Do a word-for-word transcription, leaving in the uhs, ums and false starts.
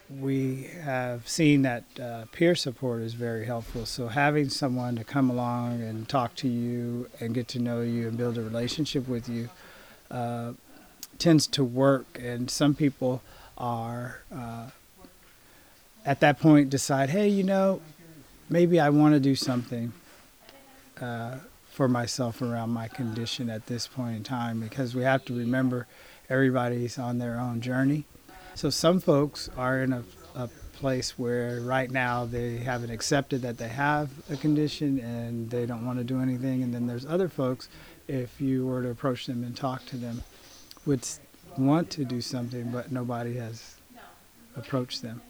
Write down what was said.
we have seen that uh, peer support is very helpful. So having someone to come along and talk to you and get to know you and build a relationship with you uh, tends to work. And some people are uh, at that point decide, hey, you know, maybe I want to do something uh, for myself around my condition at this point in time, because we have to remember everybody's on their own journey. So some folks are in a, a place where right now they haven't accepted that they have a condition and they don't want to do anything. And then there's other folks, if you were to approach them and talk to them, would want to do something, but nobody has approached them.